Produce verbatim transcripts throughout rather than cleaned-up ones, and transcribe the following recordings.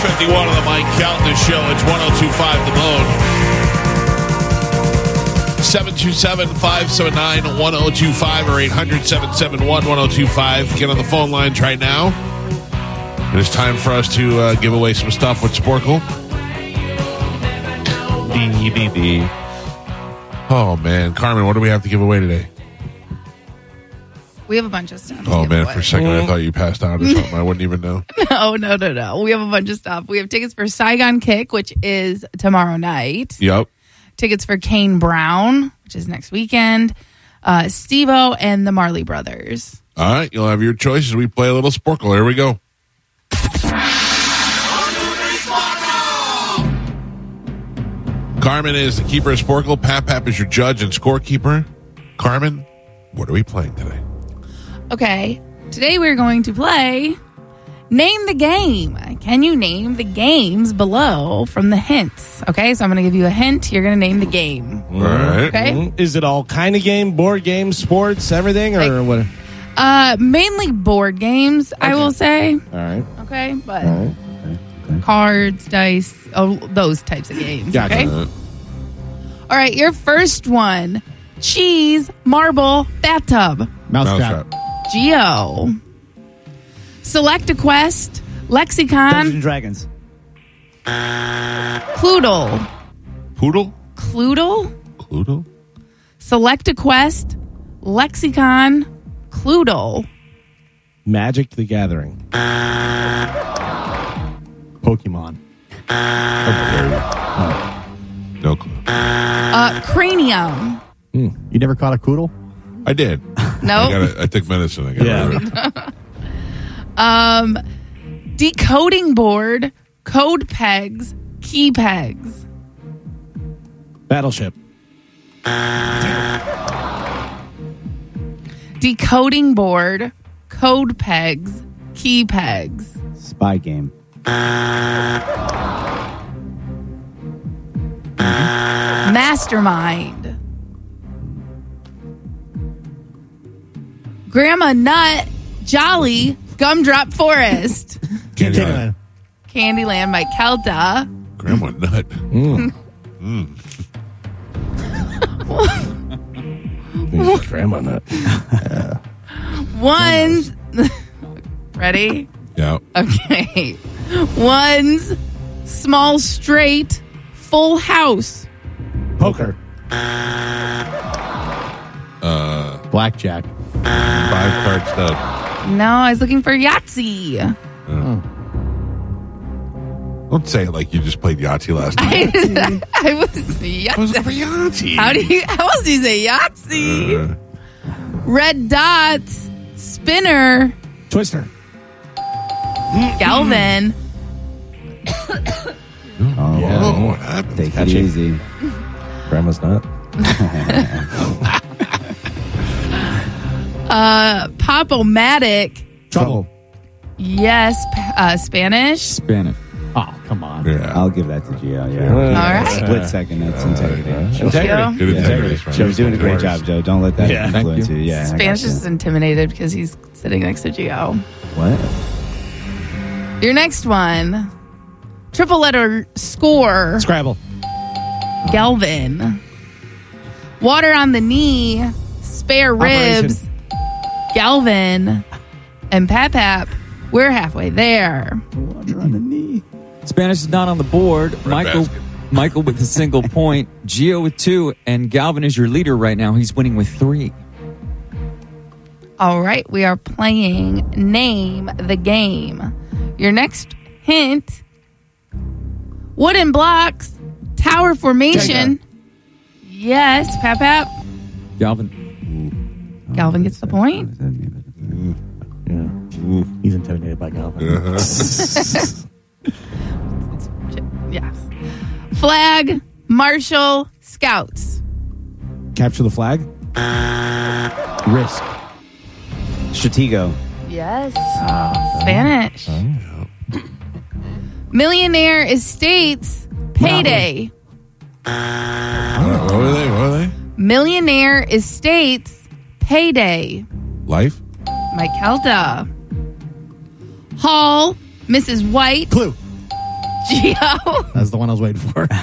fifty-one on the Mike Calta Show. It's one oh two point five The Bone. seven two seven, five seven nine, one oh two five or eight hundred, seven seven one, one oh two five. Get on the phone lines right now. It is time for us to uh, give away some stuff with Sporkle. D D D. Oh, man. Carmen, what do we have to give away today? We have a bunch of stuff. Oh, man. For a second, I thought you passed out or something. I wouldn't even know. No, no, no, no. We have a bunch of stuff. We have tickets for Saigon Kick, which is tomorrow night. Yep. Tickets for Kane Brown, which is next weekend. Uh, Steve-O and the Marley Brothers. All right. You'll have your choices. We play a little Sporkle. Here we go. Carmen is the keeper of Sporkle. Pap Pap is your judge and scorekeeper. Carmen, what are we playing today? Okay. Today we're going to play Name the Game. Can you name the games below from the hints? Okay, so I'm going to give you a hint. You're going to name the game. All right. Okay? Is it all kind of game, board game, sports, everything, or Like- what? Uh, mainly board games, I will say. All right. Okay, but All right. cards, dice, oh, those types of games. Gotcha. Okay? Uh, All right, your first one. Cheese, marble, bathtub. Mousetrap. Mousetrap. Geo. Select a quest. Lexicon. Dungeons and Dragons. Cloodle. Poodle? Cloodle. Cloodle? Select a quest. Lexicon. Cloodle. Magic the Gathering. Pokemon. No clue. Uh, cranium. You never caught a Koodle? I did. No. I, gotta, I took medicine. I got Yeah. Um, decoding board. Code pegs. Key pegs. Battleship. Decoding board. Code pegs. Key pegs. Spy game. Mastermind. Grandma Nut. Jolly. Gumdrop Forest. Candyland. Candyland by Kelta. Grandma Nut. Mm. Grandma Nut. One's. Ready? Yeah. Okay. One's small straight full house. Poker. Uh, Blackjack. five card stud. No, I was looking for Yahtzee. Don't say it like you just played Yahtzee last night. I, I was I was looking for Yahtzee. Yahtzee. How do you? How else do you say Yahtzee? Uh, Red dots, spinner, Twister. Galvin, Oh, oh, what happened? take it Catchy. easy. Grandma's Nut. uh, Pop-O-Matic. Trouble. Yes, pa- uh, Spanish. Spanish. Oh, come on. Yeah. I'll give that to Gio. Yeah. All right. Split second. That's integrity. Integrity. Good integrity. Yeah. Joe's doing a great job, Joe. Don't let that Yeah. Thank influence you. you. Yeah. I Spanish gotcha. is intimidated because he's sitting next to Gio. What? Your next one. Triple letter score. Scrabble. Galvin. Water on the knee. Spare ribs. Galvin. And Pap Pap. We're halfway there. Water on the knee. Spanish is not on the board. Michael basket. Michael with a single point. Gio with two. And Galvin is your leader right now. He's winning with three. All right. We are playing Name the Game. Your next hint. Wooden blocks. Tower formation. Yes. Pap Pap. Galvin. Galvin gets the point. Yeah. He's intimidated by Galvin. Yes. Flag. Marshall. Scouts. Capture the flag. Risk. Stratego. Yes. Spanish. Millionaire Estates. Payday. What were they? What were they? Millionaire Estates. Payday. Life? Mike Helda. Hall. Missus White. Clue. Gio. That's the one I was waiting for.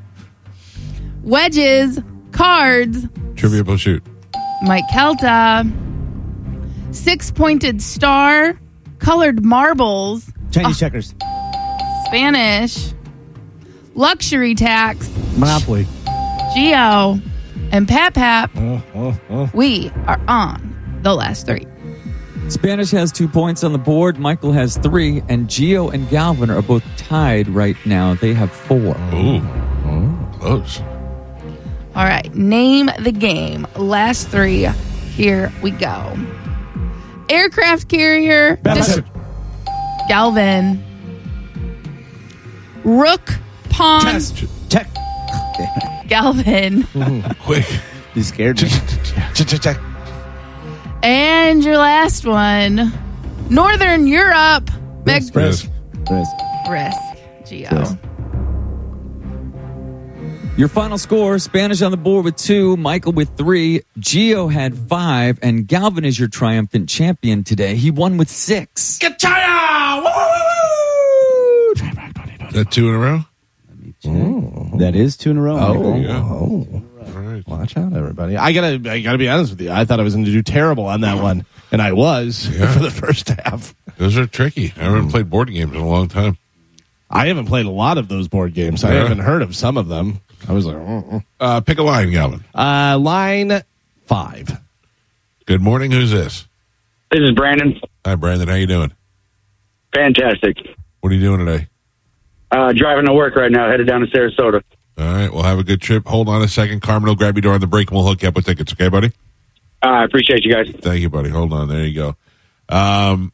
Wedges, cards, Trivia Bullshit. Mike Kelta. Six-pointed star, colored marbles, Chinese checkers. Spanish, luxury tax, Monopoly. Geo, and Pap Pap. Oh, oh, oh. We are on the last three. Spanish has two points on the board. Michael has three. And Gio and Galvin are both tied right now. They have four. Ooh. Close. All right, name the game. Last three. Here we go. Aircraft carrier. Battleship. Galvin. Rook, pawn. Chess. Check. Galvin. Quick. You scared me. Check, check, check. And your last one. Northern Europe. Meg Risk. Risk. Risk. Geo. Risk. Your final score, Spanish on the board with two, Michael with three, Gio had five, and Galvin is your triumphant champion today. He won with six. Is that two in a row? That is two in a row. Michael. Yeah. Oh. All right. Watch out, everybody. I gotta, I gotta be honest with you. I thought I was going to do terrible on that one, and I was Yeah. for the first half. Those are tricky. I haven't played board games in a long time. I haven't played a lot of those board games. I Yeah. haven't heard of some of them. I was like, oh, Uh, pick a line, Galvin. oh. uh, line five. Good morning. Who's this? This is Brandon. Hi, Brandon. How you doing? Fantastic. What are you doing today? Uh, driving to work right now, headed down to Sarasota. All right. Well, have a good trip. Hold on a second. Carmen will grab you during the break, and we'll hook you up with tickets. Okay, buddy? Uh, I appreciate you guys. Thank you, buddy. Hold on. There you go. Um,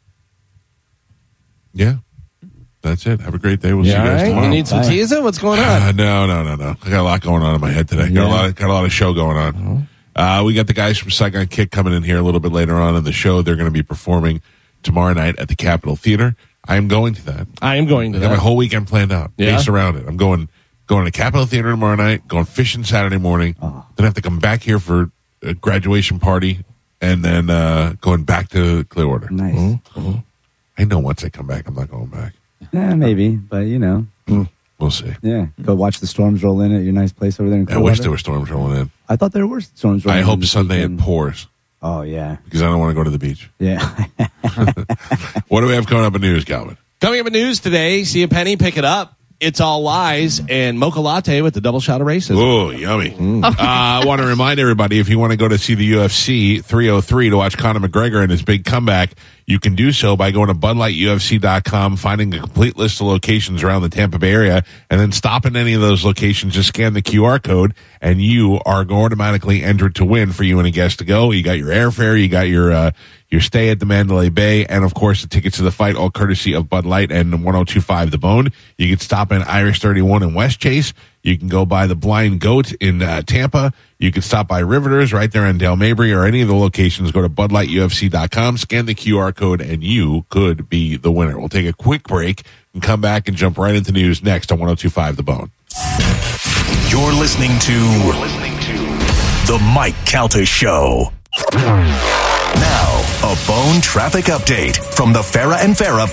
yeah. That's it. Have a great day. We'll see you Yeah, all guys right. tomorrow. You need some Bye. teaser? What's going on? Uh, no, no, no, no. I got a lot going on in my head today. Got a Yeah. lot. Of, got a lot of show going on. Uh, we got the guys from Saigon Kick coming in here a little bit later on in the show. They're going to be performing tomorrow night at the Capitol Theater. I am going to that. I am going to I got that. my whole weekend planned out, Yeah? based around it. I'm going going to Capitol Theater tomorrow night. Going fishing Saturday morning. Oh. Then I have to come back here for a graduation party, and then uh, going back to Clearwater. Nice. I know once I come back, I'm not going back. Yeah, maybe, but you know, We'll see. yeah. Go watch the storms roll in at your nice place over there in I wish Clearwater. there were storms rolling in. I thought there were storms rolling I in. hope this Sunday it weekend. pours Oh yeah, because I don't want to go to the beach. yeah. What do we have coming up in news, Calvin? Coming up in news today, see a penny, pick it up. It's All Lies and Mocha Latte with the double shot of racism. Oh, yummy. Uh, I want to remind everybody, if you want to go to see the U F C three oh three to watch Conor McGregor and his big comeback, you can do so by going to Bud Light U F C dot com, finding a complete list of locations around the Tampa Bay area, and then stop in any of those locations, just scan the Q R code, and you are automatically entered to win for you and a guest to go. You got your airfare, you got your uh, your stay at the Mandalay Bay, and of course the tickets to the fight, all courtesy of Bud Light and one oh two point five The Bone. You can stop in Irish thirty-one in West Chase. You can go by the Blind Goat in uh, Tampa. You can stop by Riveters right there in Dale Mabry or any of the locations. Go to Bud Light U F C dot com, scan the Q R code, and you could be the winner. We'll take a quick break and come back and jump right into news next on one oh two point five The Bone. You're listening to You're listening to The Mike Calta Show. Now, a Bone traffic update from the Farah and Farah